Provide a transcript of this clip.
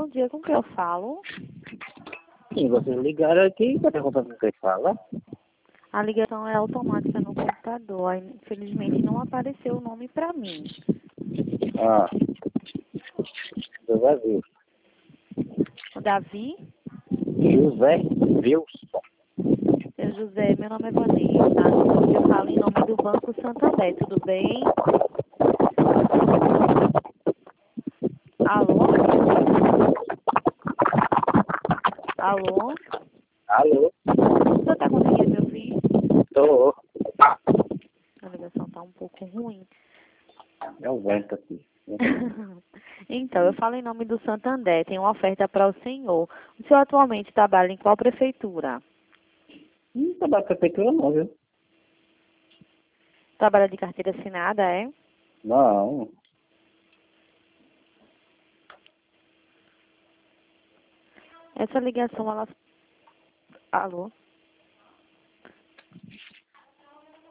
dia, com quem eu falo? Sim, vocês ligaram aqui para perguntar com quem fala. A ligação é automática no computador. Aí, infelizmente, não apareceu o nome para mim. Ah, José Wilson. O Davi? José Wilson. Seu José, meu nome é Vanessa. Eu falo em nome do Banco Santander, tudo bem? Alô? Alô? Alô? O senhor está conseguindo me ouvir? Tô. A ligação está um pouco ruim. É o vento aqui. Então, eu falo em nome do Santander. Tem uma oferta para o senhor. O senhor atualmente trabalha em qual prefeitura? Não tá da prefeitura não, viu? Trabalha de carteira assinada, é? Não. Essa ligação, ela... Alô?